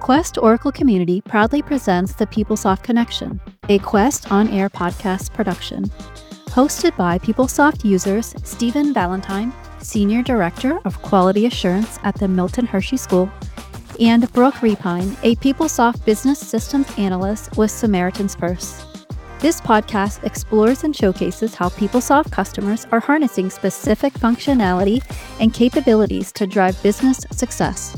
Quest Oracle Community proudly presents the PeopleSoft Connection, a Quest on-air podcast production. Hosted by PeopleSoft users Stephen Valentine, Senior Director of Quality Assurance at the Milton Hershey School, and Brooke Repine, a PeopleSoft Business Systems Analyst with Samaritan's Purse. This podcast explores and showcases how PeopleSoft customers are harnessing specific functionality and capabilities to drive business success.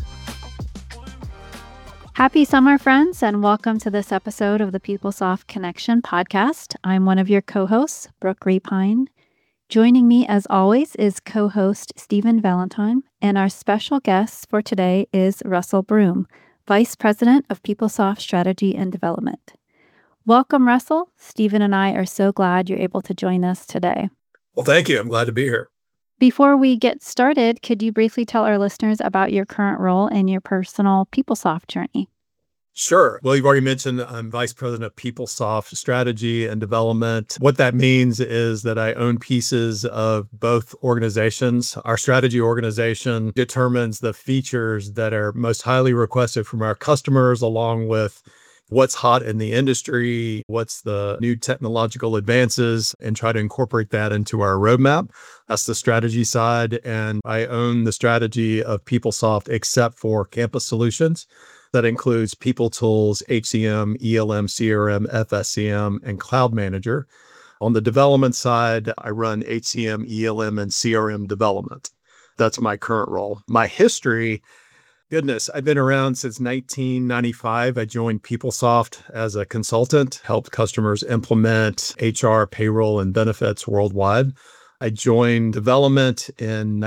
Happy summer, friends, and welcome to this episode of the PeopleSoft Connection podcast. I'm one of your co-hosts, Brooke Repine. Joining me, as always, is co-host Stephen Valentine, and our special guest for today is Russell Broom, Vice President of PeopleSoft Strategy and Development. Welcome, Russell. Stephen and I are so glad you're able to join us today. Well, thank you. I'm glad to be here. Before we get started, could you briefly tell our listeners about your current role and your personal PeopleSoft journey? Sure. Well, you've already mentioned I'm Vice President of PeopleSoft Strategy and Development. What that means is that I own pieces of both organizations. Our strategy organization determines the features that are most highly requested from our customers, along with what's hot in the industry, what's the new technological advances, and try to incorporate that into our roadmap. That's the strategy side. And I own the strategy of PeopleSoft except for Campus Solutions. That includes PeopleTools, HCM, ELM, CRM, FSCM, and Cloud Manager. On the development side, I run HCM, ELM, and CRM development. That's my current role. My history, goodness, I've been around since 1995. I joined PeopleSoft as a consultant, helped customers implement HR, payroll, and benefits worldwide. I joined development in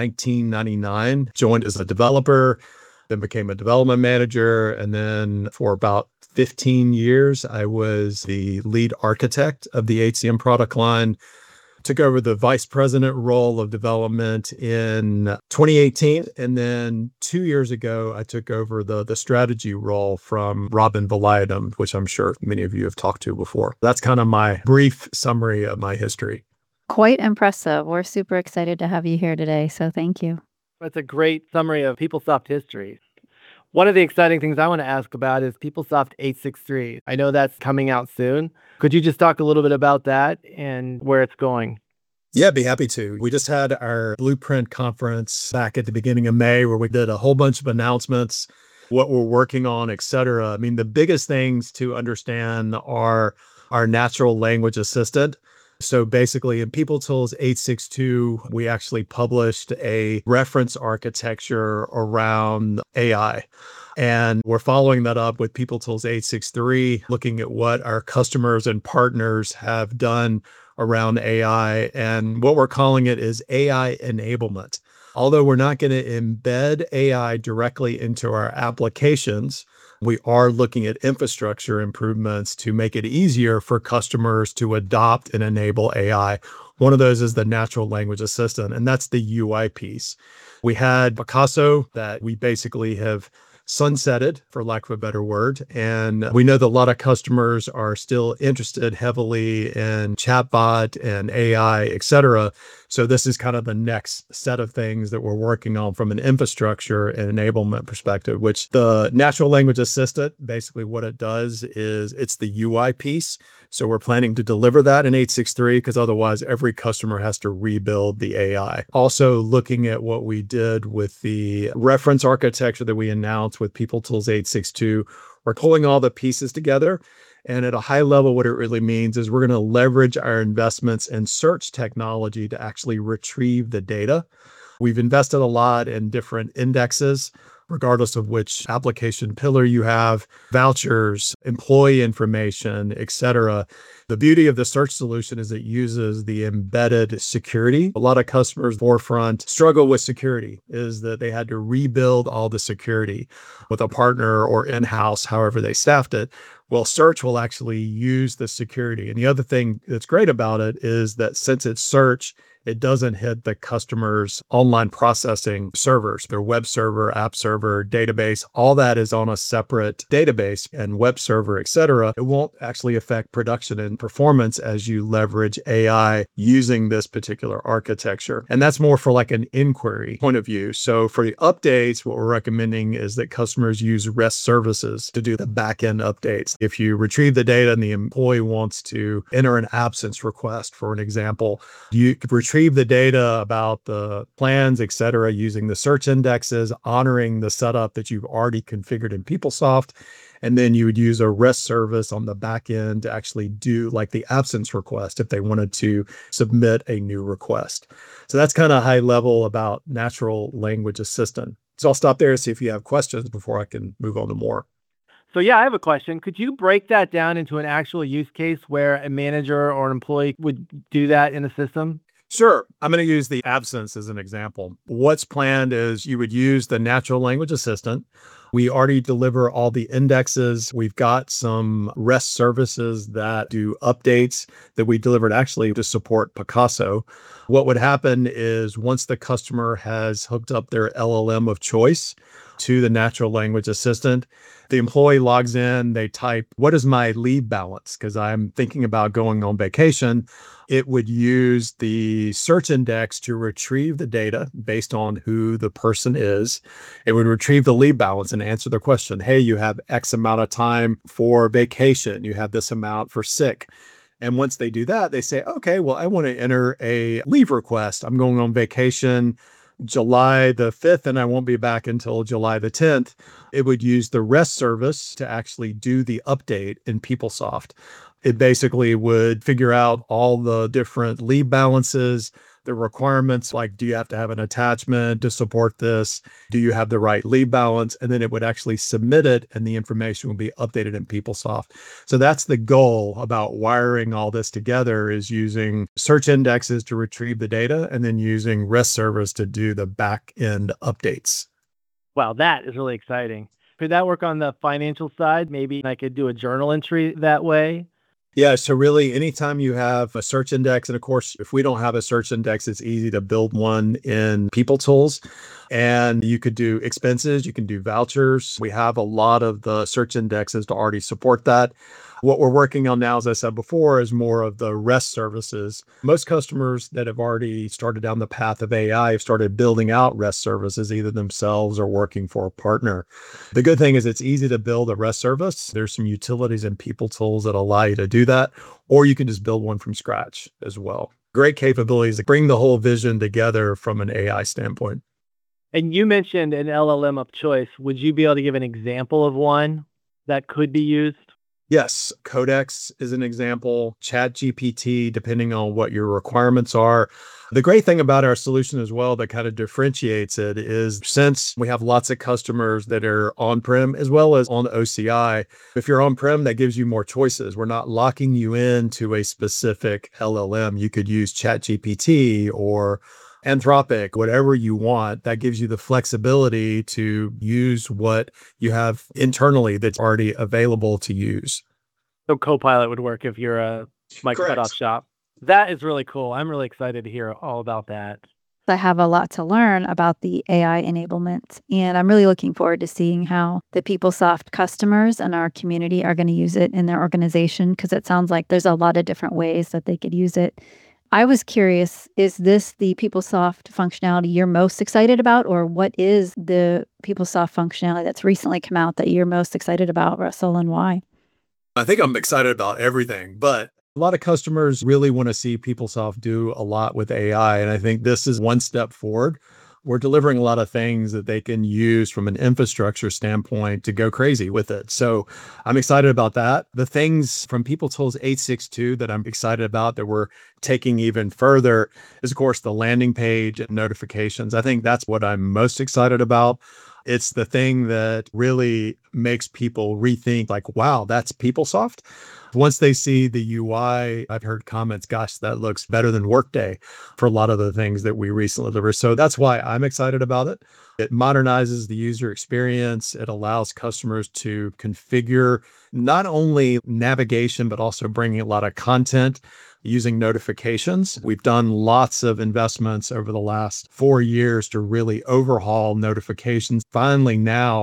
1999, joined as a developer, then became a development manager. And then for about 15 years, I was the lead architect of the HCM product line. Took over the vice president role of development in 2018. And then 2 years ago, I took over the strategy role from Robin Valiadum, which I'm sure many of you have talked to before. That's kind of my brief summary of my history. Quite impressive. We're super excited to have you here today, so thank you. That's a great summary of PeopleSoft history. One of the exciting things I want to ask about is PeopleSoft 863. I know that's coming out soon. Could you just talk a little bit about that and where it's going? Yeah, I'd be happy to. We just had our Blueprint conference back at the beginning of May where we did a whole bunch of announcements, what we're working on, et cetera. I mean, the biggest things to understand are our natural language assistant. So basically in PeopleTools 862, we actually published a reference architecture around AI. And we're following that up with PeopleTools 863, looking at what our customers and partners have done around AI. And what we're calling it is AI enablement. Although we're not going to embed AI directly into our applications, we are looking at infrastructure improvements to make it easier for customers to adopt and enable AI. One of those is the natural language assistant, and that's the UI piece. We had Picasso that we basically have sunsetted, for lack of a better word. And we know that a lot of customers are still interested heavily in chatbot and AI, et cetera. So this is kind of the next set of things that we're working on from an infrastructure and enablement perspective, which the natural language assistant, basically what it does is it's the UI piece. So we're planning to deliver that in 863 because otherwise every customer has to rebuild the AI. Also looking at what we did with the reference architecture that we announced with PeopleTools 862, we're pulling all the pieces together. And at a high level, what it really means is we're going to leverage our investments in search technology to actually retrieve the data. We've invested a lot in different indexes, regardless of which application pillar you have, vouchers, employee information, et cetera. The beauty of the search solution is it uses the embedded security. A lot of customers forefront struggle with security is that they had to rebuild all the security with a partner or in-house, however they staffed it. Well, search will actually use the security. And the other thing that's great about it is that since it's search, it doesn't hit the customer's online processing servers, their web server, app server, database. All that is on a separate database and web server, et cetera. It won't actually affect production performance as you leverage AI using this particular architecture. And that's more for like an inquiry point of view. So for the updates, what we're recommending is that customers use REST services to do the back-end updates. If you retrieve the data and the employee wants to enter an absence request, for an example, you retrieve the data about the plans, et cetera, using the search indexes, honoring the setup that you've already configured in PeopleSoft. And then you would use a REST service on the back end to actually do like the absence request if they wanted to submit a new request. So that's kind of high level about natural language assistant. So I'll stop there and see if you have questions before I can move on to more. So yeah, I have a question. Could you break that down into an actual use case where a manager or an employee would do that in a system? Sure. I'm going to use the absence as an example. What's planned is you would use the natural language assistant. We already deliver all the indexes. We've got some REST services that do updates that we delivered actually to support Picasso. What would happen is once the customer has hooked up their LLM of choice to the natural language assistant, the employee logs in, they type, what is my leave balance? Because I'm thinking about going on vacation. It would use the search index to retrieve the data based on who the person is. It would retrieve the leave balance and answer the question, hey, you have X amount of time for vacation. You have this amount for sick. And once they do that, they say, okay, well, I want to enter a leave request. I'm going on vacation July the 5th, and I won't be back until July the 10th. It would use the REST service to actually do the update in PeopleSoft. It basically would figure out all the different leave balances, the requirements, like, do you have to have an attachment to support this? Do you have the right leave balance? And then it would actually submit it, and the information will be updated in PeopleSoft. So that's the goal about wiring all this together, is using search indexes to retrieve the data and then using REST service to do the back end updates. Wow, that is really exciting. Could that work on the financial side? Maybe I could do a journal entry that way. Yeah, so really, anytime you have a search index, and of course, if we don't have a search index, it's easy to build one in PeopleTools. And you could do expenses, you can do vouchers. We have a lot of the search indexes to already support that. What we're working on now, as I said before, is more of the REST services. Most customers that have already started down the path of AI have started building out REST services, either themselves or working for a partner. The good thing is it's easy to build a REST service. There's some utilities in PeopleTools that allow you to do that, or you can just build one from scratch as well. Great capabilities to bring the whole vision together from an AI standpoint. And you mentioned an LLM of choice. Would you be able to give an example of one that could be used? Yes, Codex is an example, ChatGPT, depending on what your requirements are. The great thing about our solution as well that kind of differentiates it is, since we have lots of customers that are on-prem as well as on OCI, if you're on-prem, that gives you more choices. We're not locking you into a specific LLM. You could use ChatGPT or Anthropic, whatever you want. That gives you the flexibility to use what you have internally that's already available to use. So Copilot would work if you're a Microsoft Correct. shop. That is really cool. I'm really excited to hear all about that. I have a lot to learn about the AI enablement, and I'm really looking forward to seeing how the PeopleSoft customers and our community are going to use it in their organization, because it sounds like there's a lot of different ways that they could use it. I was curious, is this the PeopleSoft functionality you're most excited about, or what is the PeopleSoft functionality that's recently come out that you're most excited about, Russell, and why? I think I'm excited about everything, but a lot of customers really want to see PeopleSoft do a lot with AI. And I think this is one step forward. We're delivering a lot of things that they can use from an infrastructure standpoint to go crazy with it. So I'm excited about that. The things from PeopleTools 862 that I'm excited about that we're taking even further is, of course, the landing page and notifications. I think that's what I'm most excited about. It's the thing that really makes people rethink, like, wow, that's PeopleSoft. Once they see the UI, I've heard comments, gosh, that looks better than Workday for a lot of the things that we recently delivered. So that's why I'm excited about it. It modernizes the user experience. It allows customers to configure not only navigation, but also bringing a lot of content using notifications. We've done lots of investments over the last 4 years to really overhaul notifications. Finally, now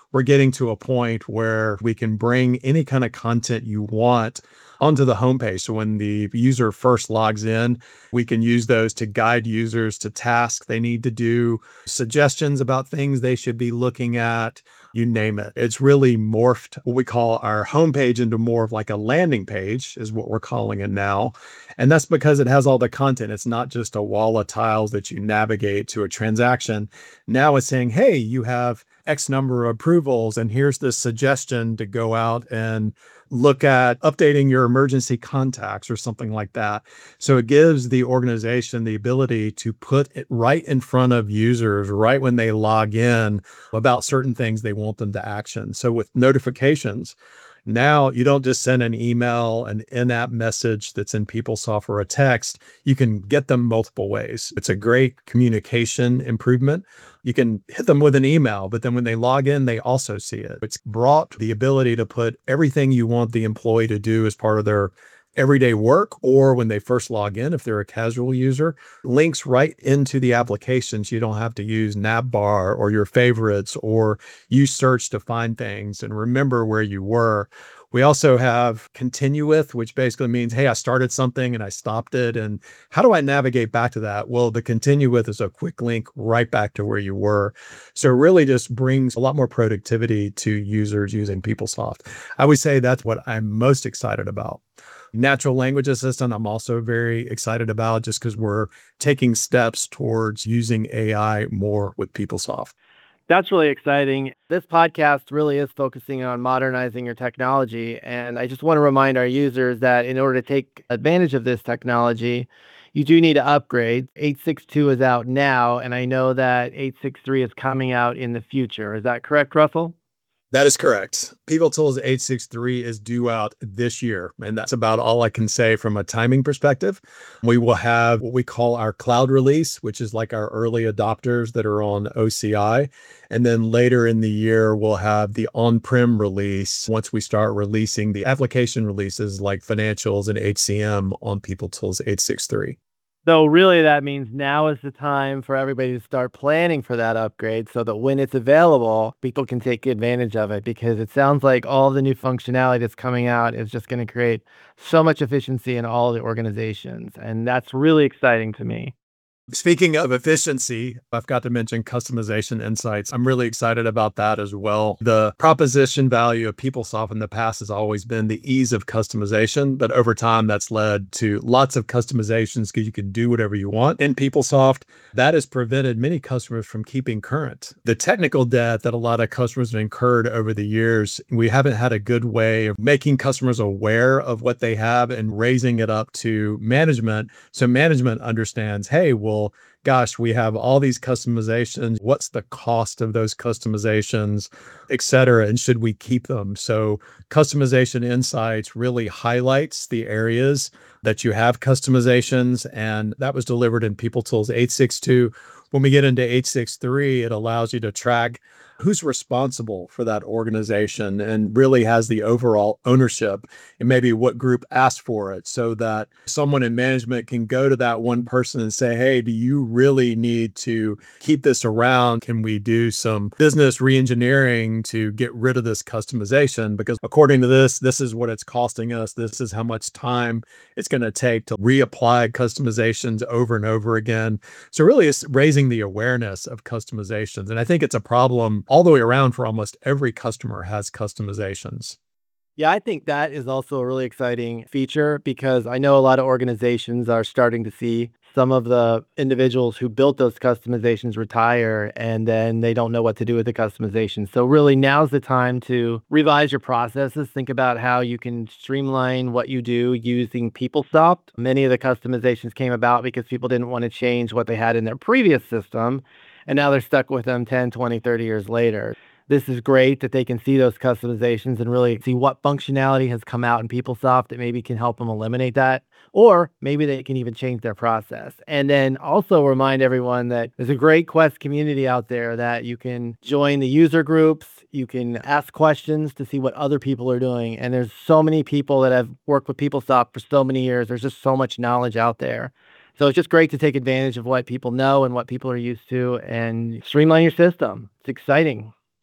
we're getting to a point where we can bring any kind of content you want onto the homepage. So when the user first logs in, we can use those to guide users to tasks they need to do, suggestions about things they should be looking at, you name it. It's really morphed what we call our homepage into more of like a landing page, is what we're calling it now. And that's because it has all the content. It's not just a wall of tiles that you navigate to a transaction. Now it's saying, hey, you have X number of approvals, and here's this suggestion to go out and look at updating your emergency contacts or something like that. So it gives the organization the ability to put it right in front of users, right when they log in, about certain things they want them to action. So with notifications, now you don't just send an email, an in-app message that's in PeopleSoft or a text. You can get them multiple ways. It's a great communication improvement. You can hit them with an email, but then when they log in, they also see it. It's brought the ability to put everything you want the employee to do as part of their everyday work, or when they first log in, if they're a casual user, links right into the applications. You don't have to use Navbar or your favorites or use search to find things and remember where you were. We also have continue with, which basically means, hey, I started something and I stopped it. And how do I navigate back to that? Well, the continue with is a quick link right back to where you were. So it really just brings a lot more productivity to users using PeopleSoft. I would say that's what I'm most excited about. Natural language assistant, I'm also very excited about, just because we're taking steps towards using AI more with PeopleSoft. That's really exciting. This podcast really is focusing on modernizing your technology. And I just want to remind our users that in order to take advantage of this technology, you do need to upgrade. 8.6.2 is out now, and I know that 8.6.3 is coming out in the future. Is that correct, Russell? That is correct. PeopleTools 8.6.3 is due out this year, and that's about all I can say from a timing perspective. We will have what we call our cloud release, which is like our early adopters that are on OCI. And then later in the year, we'll have the on-prem release once we start releasing the application releases like financials and HCM on PeopleTools 8.6.3. So really that means now is the time for everybody to start planning for that upgrade so that when it's available, people can take advantage of it, because it sounds like all the new functionality that's coming out is just going to create so much efficiency in all the organizations. And that's really exciting to me. Speaking of efficiency, I've got to mention customization insights. I'm really excited about that as well. The proposition value of PeopleSoft in the past has always been the ease of customization, but over time that's led to lots of customizations because you can do whatever you want in PeopleSoft. That has prevented many customers from keeping current. The technical debt that a lot of customers have incurred over the years, we haven't had a good way of making customers aware of what they have and raising it up to management, so management understands, hey, well, gosh, we have all these customizations. What's the cost of those customizations, et cetera? And should we keep them? So customization insights really highlights the areas that you have customizations. And that was delivered in PeopleTools 8.6.2. When we get into 8.6.3, it allows you to track who's responsible for that organization and really has the overall ownership and maybe what group asked for it, so that someone in management can go to that one person and say, hey, do you really need to keep this around? Can we do some business reengineering to get rid of this customization? Because according to this is what it's costing us. This is how much time it's going to take to reapply customizations over and over again. So really it's raising the awareness of customizations. And I think it's a problem all the way around for almost every customer has customizations. Yeah, I think that is also a really exciting feature, because I know a lot of organizations are starting to see some of the individuals who built those customizations retire, and then they don't know what to do with the customization. So really now's the time to revise your processes. Think about how you can streamline what you do using PeopleSoft. Many of the customizations came about because people didn't want to change what they had in their previous system, and now they're stuck with them 10, 20, 30 years later. This is great that they can see those customizations and really see what functionality has come out in PeopleSoft that maybe can help them eliminate that, or maybe they can even change their process. And then also remind everyone that there's a great Quest community out there that you can join the user groups. You can ask questions to see what other people are doing. And there's so many people that have worked with PeopleSoft for so many years. There's just so much knowledge out there. So it's just great to take advantage of what people know and what people are used to and streamline your system. It's exciting.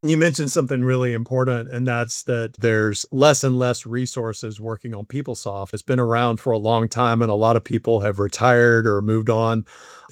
You mentioned something really important, and that's that there's less and less resources working on PeopleSoft. It's been around for a long time, and a lot of people have retired or moved on.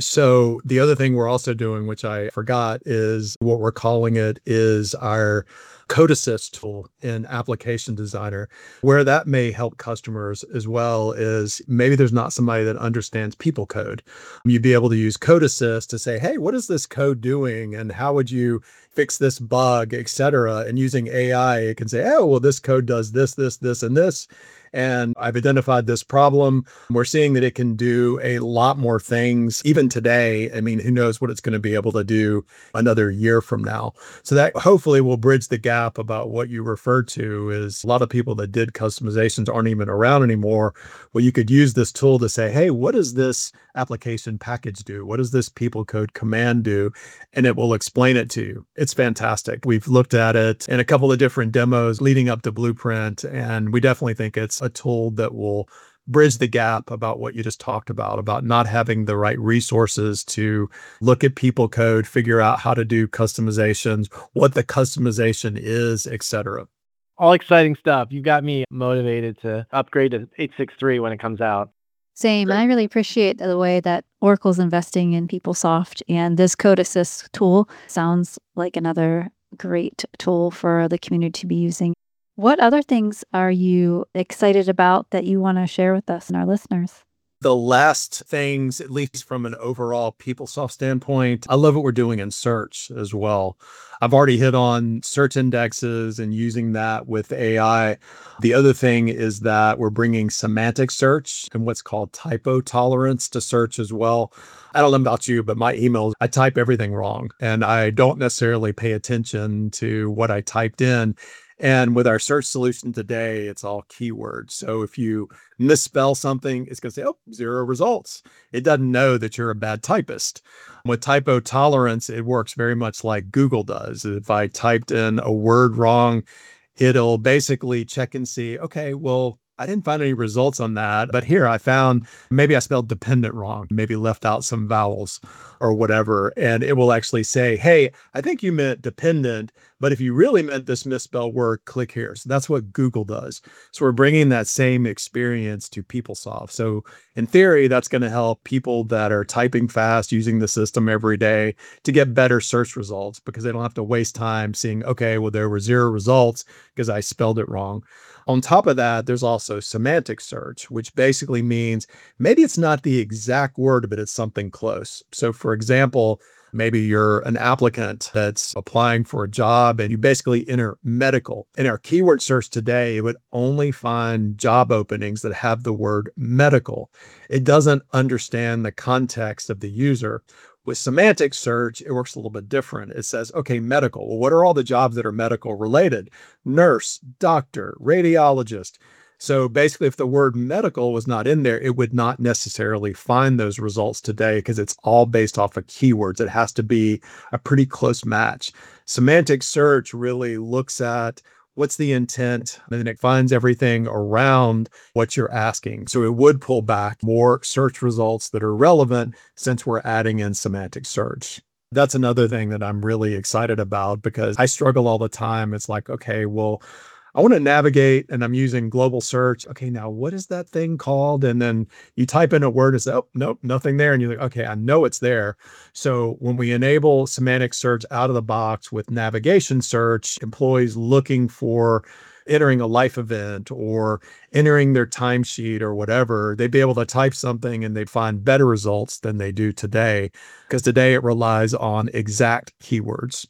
So the other thing we're also doing, which I forgot, is what we're calling it is our Code Assist tool in Application Designer. Where that may help customers as well is maybe there's not somebody that understands people code. You'd be able to use Code Assist to say, hey, what is this code doing? And how would you fix this bug, et cetera? And using AI, it can say, oh, well, this code does this, this, this, and this. And I've identified this problem. We're seeing that it can do a lot more things even today. I mean, who knows what it's going to be able to do another year from now. So that hopefully will bridge the gap about what you referred to is a lot of people that did customizations aren't even around anymore. Well, you could use this tool to say, hey, what does this application package do? What does this people code command do? And it will explain it to you. It's fantastic. We've looked at it in a couple of different demos leading up to Blueprint, and we definitely think it's a tool that will bridge the gap about what you just talked about not having the right resources to look at people code, figure out how to do customizations, what the customization is, et cetera. All exciting stuff. You got me motivated to upgrade to 863 when it comes out. Same. And I really appreciate the way that Oracle's investing in PeopleSoft, and this Code Assist tool sounds like another great tool for the community to be using. What other things are you excited about that you want to share with us and our listeners? The last things, at least from an overall PeopleSoft standpoint, I love what we're doing in search as well. I've already hit on search indexes and using that with AI. The other thing is that we're bringing semantic search and what's called typo tolerance to search as well. I don't know about you, but my emails, I type everything wrong and I don't necessarily pay attention to what I typed in. And with our search solution today, it's all keywords. So if you misspell something, it's going to say, oh, 0 results. It doesn't know that you're a bad typist. With typo tolerance, it works very much like Google does. If I typed in a word wrong, it'll basically check and see, okay, well, I didn't find any results on that, but here I found maybe I spelled dependent wrong, maybe left out some vowels or whatever. And it will actually say, hey, I think you meant dependent, but if you really meant this misspelled word, click here. So that's what Google does. So we're bringing that same experience to PeopleSoft. So in theory, that's going to help people that are typing fast, using the system every day to get better search results because they don't have to waste time seeing, okay, well, there were 0 results because I spelled it wrong. On top of that, there's also semantic search, which basically means maybe it's not the exact word, but it's something close. So for example, maybe you're an applicant that's applying for a job and you basically enter medical. In our keyword search today, it would only find job openings that have the word medical. It doesn't understand the context of the user. With semantic search, it works a little bit different. It says, okay, medical. Well, what are all the jobs that are medical related? Nurse, doctor, radiologist. So basically, if the word medical was not in there, it would not necessarily find those results today because it's all based off of keywords. It has to be a pretty close match. Semantic search really looks at what's the intent, and then it finds everything around what you're asking. So it would pull back more search results that are relevant since we're adding in semantic search. That's another thing that I'm really excited about because I struggle all the time. It's like, okay, well, I want to navigate and I'm using global search. Okay, now what is that thing called? And then you type in a word and say, oh, nope, nothing there. And you're like, okay, I know it's there. So when we enable semantic search out of the box with navigation search, employees looking for entering a life event or entering their timesheet or whatever, they'd be able to type something and they'd find better results than they do today because today it relies on exact keywords.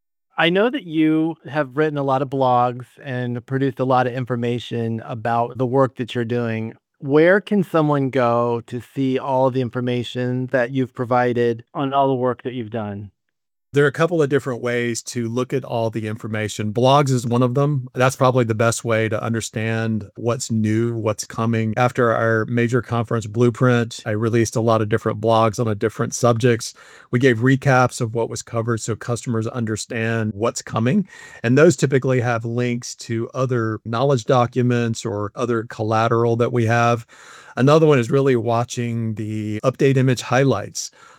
I know that you have written a lot of blogs and produced a lot of information about the work that you're doing. Where can someone go to see all of the information that you've provided on all the work that you've done? There are a couple of different ways to look at all the information. Blogs is one of them. That's probably the best way to understand what's new, what's coming. After our major conference Blueprint, I released a lot of different blogs on different subjects. We gave recaps of what was covered so customers understand what's coming. And those typically have links to other knowledge documents or other collateral that we have. Another one is really watching the update image highlights.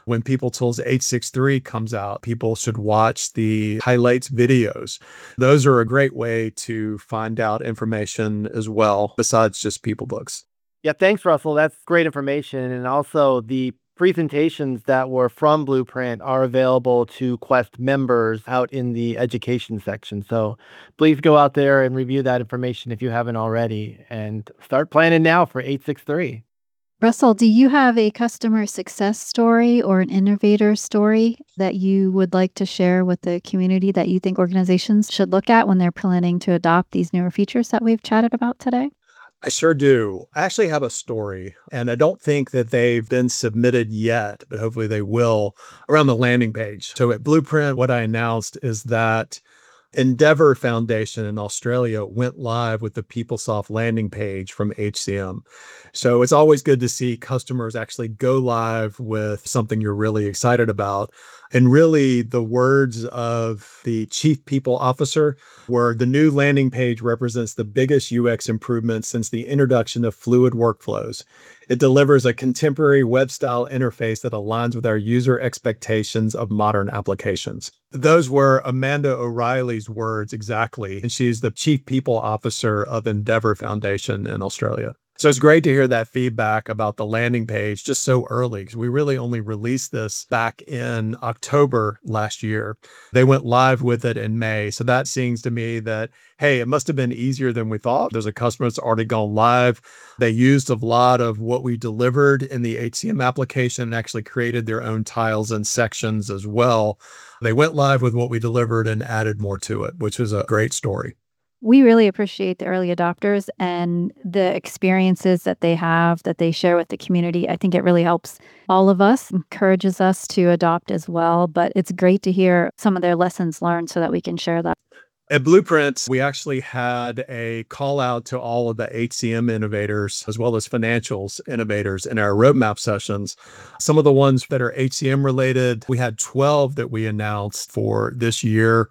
When People Tools 863 comes out, people should watch the highlights videos. Those are a great way to find out information as well, besides just PeopleBooks. Yeah, thanks, Russell. That's great information. And also, the presentations that were from Blueprint are available to Quest members out in the education section. So please go out there and review that information if you haven't already, and start planning now for 863. Russell, do you have a customer success story or an innovator story that you would like to share with the community that you think organizations should look at when they're planning to adopt these newer features that we've chatted about today? I sure do. I actually have a story, and I don't think that they've been submitted yet, but hopefully they will, around the landing page. So at Blueprint, what I announced is that Endeavour Foundation in Australia went live with the PeopleSoft landing page from HCM. So it's always good to see customers actually go live with something you're really excited about. And really, the words of the chief people officer were, the new landing page represents the biggest UX improvement since the introduction of fluid workflows. It delivers a contemporary web-style interface that aligns with our user expectations of modern applications. Those were Amanda O'Reilly's words exactly, and she's the Chief People Officer of Endeavour Foundation in Australia. So it's great to hear that feedback about the landing page just so early, because we really only released this back in October last year. They went live with it in May. So that seems to me that, hey, it must have been easier than we thought. There's a customer that's already gone live. They used a lot of what we delivered in the HCM application and actually created their own tiles and sections as well. They went live with what we delivered and added more to it, which is a great story. We really appreciate the early adopters and the experiences that they have, that they share with the community. I think it really helps all of us, encourages us to adopt as well. But it's great to hear some of their lessons learned so that we can share that. At Blueprint, we actually had a call out to all of the HCM innovators as well as financials innovators in our roadmap sessions. Some of the ones that are HCM related, we had 12 that we announced for this year.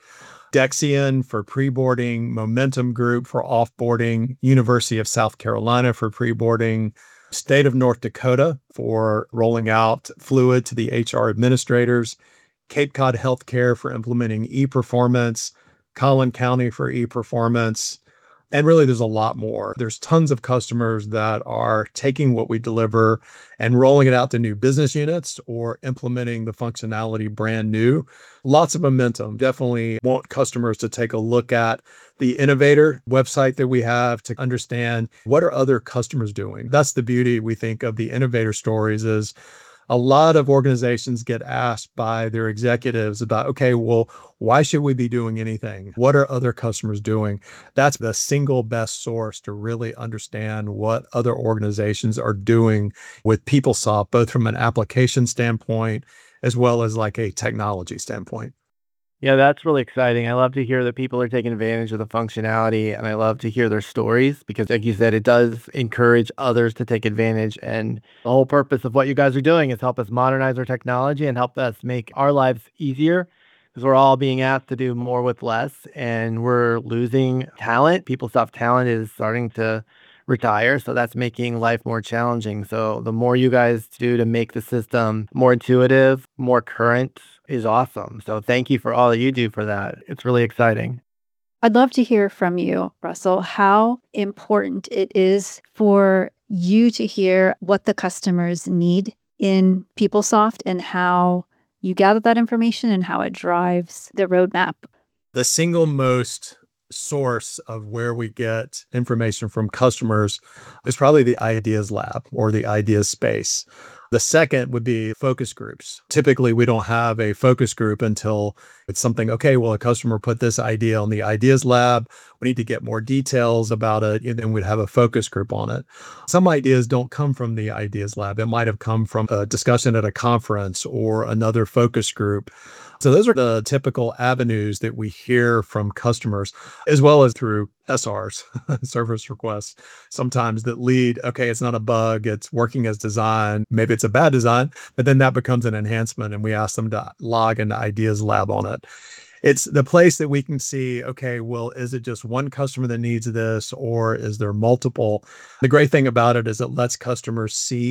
Dexian for pre-boarding, Momentum Group for offboarding, University of South Carolina for pre-boarding, State of North Dakota for rolling out Fluid to the HR administrators, Cape Cod Healthcare for implementing e-performance, Collin County for e-performance. And really, there's a lot more. There's tons of customers that are taking what we deliver and rolling it out to new business units or implementing the functionality brand new. Lots of momentum. Definitely want customers to take a look at the Innovator website that we have to understand what are other customers doing. That's the beauty, we think, of the Innovator stories is a lot of organizations get asked by their executives about, okay, well, why should we be doing anything? What are other customers doing? That's the single best source to really understand what other organizations are doing with PeopleSoft, both from an application standpoint as well as like a technology standpoint. Yeah, that's really exciting. I love to hear that people are taking advantage of the functionality, and I love to hear their stories because, like you said, it does encourage others to take advantage. And the whole purpose of what you guys are doing is help us modernize our technology and help us make our lives easier, because we're all being asked to do more with less, and we're losing talent. PeopleSoft talent is starting to retire, so that's making life more challenging. So the more you guys do to make the system more intuitive, more current, is awesome. So thank you for all that you do for that. It's really exciting. I'd love to hear from you, Russell, how important it is for you to hear what the customers need in PeopleSoft and how you gather that information and how it drives the roadmap. The single most source of where we get information from customers is probably the Ideas Lab or the Ideas Space. The second would be focus groups. Typically, we don't have a focus group until it's something, okay, well, a customer put this idea on the Ideas Lab. We need to get more details about it, and then we'd have a focus group on it. Some ideas don't come from the Ideas Lab. It might have come from a discussion at a conference or another focus group. So those are the typical avenues that we hear from customers, as well as through SRs, service requests, sometimes that lead, okay, it's not a bug, it's working as designed. Maybe it's a bad design, but then that becomes an enhancement and we ask them to log into Ideas Lab on it. It's the place that we can see, okay, well, is it just one customer that needs this or is there multiple? The great thing about it is it lets customers see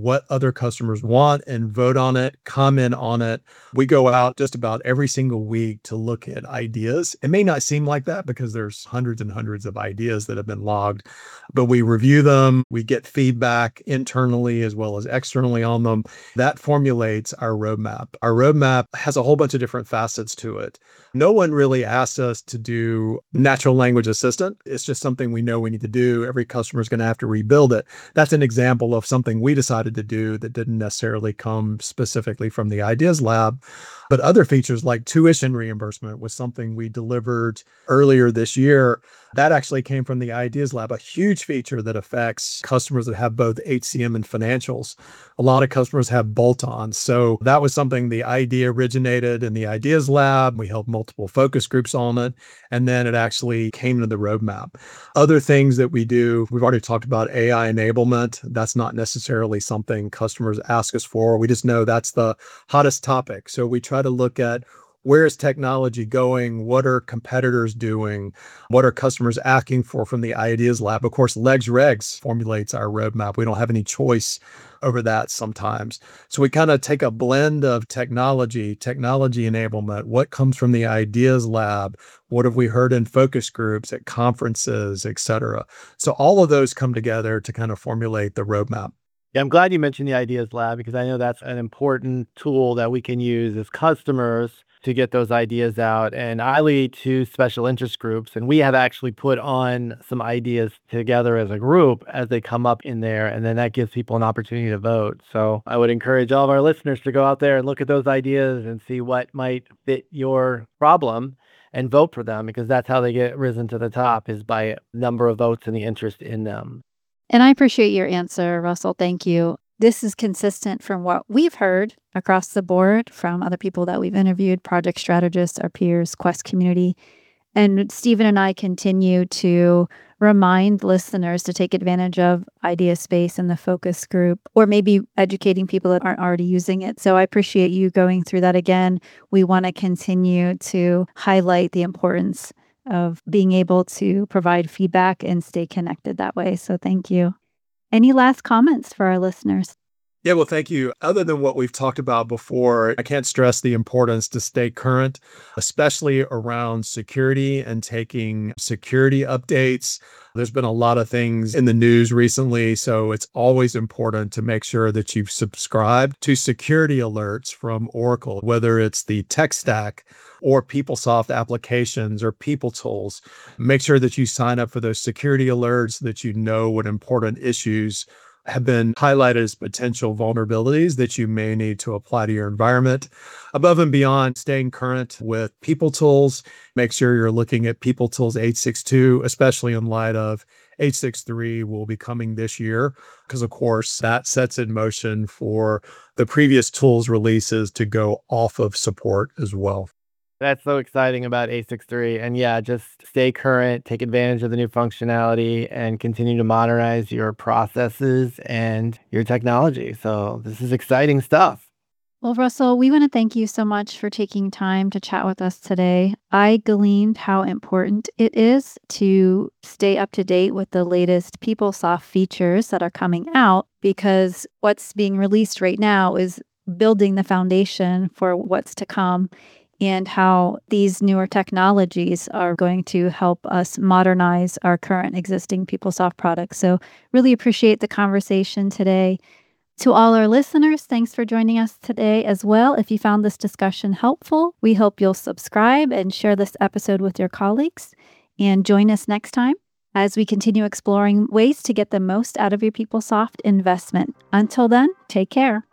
what other customers want and vote on it, comment on it. We go out just about every single week to look at ideas. It may not seem like that because there's hundreds and hundreds of ideas that have been logged, but we review them. We get feedback internally as well as externally on them. That formulates our roadmap. Our roadmap has a whole bunch of different facets to it. No one really asked us to do natural language assistant. It's just something we know we need to do. Every customer is going to have to rebuild it. That's an example of something we decided to do that didn't necessarily come specifically from the Ideas Lab. But other features like tuition reimbursement was something we delivered earlier this year. That actually came from the Ideas Lab, a huge feature that affects customers that have both HCM and financials. A lot of customers have bolt-ons. So that was something the idea originated in the Ideas Lab. We held multiple focus groups on it, and then it actually came to the roadmap. Other things that we do, we've already talked about AI enablement. That's not necessarily something customers ask us for. We just know that's the hottest topic. So we try to look at where is technology going? What are competitors doing? What are customers asking for from the Ideas Lab? Of course, Legs Regs formulates our roadmap. We don't have any choice over that sometimes. So we kind of take a blend of technology enablement, what comes from the Ideas Lab, what have we heard in focus groups, at conferences, et cetera. So all of those come together to kind of formulate the roadmap. Yeah, I'm glad you mentioned the Ideas Lab because I know that's an important tool that we can use as customers to get those ideas out. And I lead two special interest groups, and we have actually put on some ideas together as a group as they come up in there. And then that gives people an opportunity to vote. So I would encourage all of our listeners to go out there and look at those ideas and see what might fit your problem and vote for them, because that's how they get risen to the top, is by number of votes and the interest in them. And I appreciate your answer, Russell. Thank you. This is consistent from what we've heard across the board from other people that we've interviewed, project strategists, our peers, Quest community. And Stephen and I continue to remind listeners to take advantage of Idea Space and the focus group, or maybe educating people that aren't already using it. So I appreciate you going through that again. We want to continue to highlight the importance of being able to provide feedback and stay connected that way. So thank you. Any last comments for our listeners? Yeah, well, thank you. Other than what we've talked about before, I can't stress the importance to stay current, especially around security and taking security updates. There's been a lot of things in the news recently, so it's always important to make sure that you've subscribed to security alerts from Oracle, whether it's the tech stack or PeopleSoft applications or People Tools. Make sure that you sign up for those security alerts, that you know what important issues have been highlighted as potential vulnerabilities that you may need to apply to your environment. Above and beyond, staying current with People Tools, make sure you're looking at People Tools 8.6.2, especially in light of 8.6.3 will be coming this year, because of course that sets in motion for the previous tools releases to go off of support as well. That's so exciting about 8.6.3. And yeah, just stay current, take advantage of the new functionality, and continue to modernize your processes and your technology. So this is exciting stuff. Well, Russell, we want to thank you so much for taking time to chat with us today. I gleaned how important it is to stay up to date with the latest PeopleSoft features that are coming out, because what's being released right now is building the foundation for what's to come, and how these newer technologies are going to help us modernize our current existing PeopleSoft products. So really appreciate the conversation today. To all our listeners, thanks for joining us today as well. If you found this discussion helpful, we hope you'll subscribe and share this episode with your colleagues. And join us next time as we continue exploring ways to get the most out of your PeopleSoft investment. Until then, take care.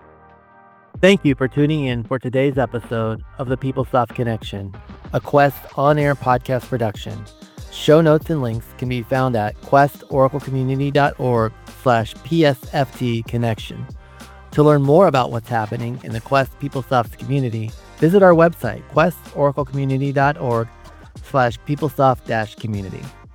Thank you for tuning in for today's episode of the PeopleSoft Connection, a Quest on-air podcast production. Show notes and links can be found at questoraclecommunity.org/PSFT connection. To learn more about what's happening in the Quest PeopleSoft community, visit our website, questoraclecommunity.org/PeopleSoft-community.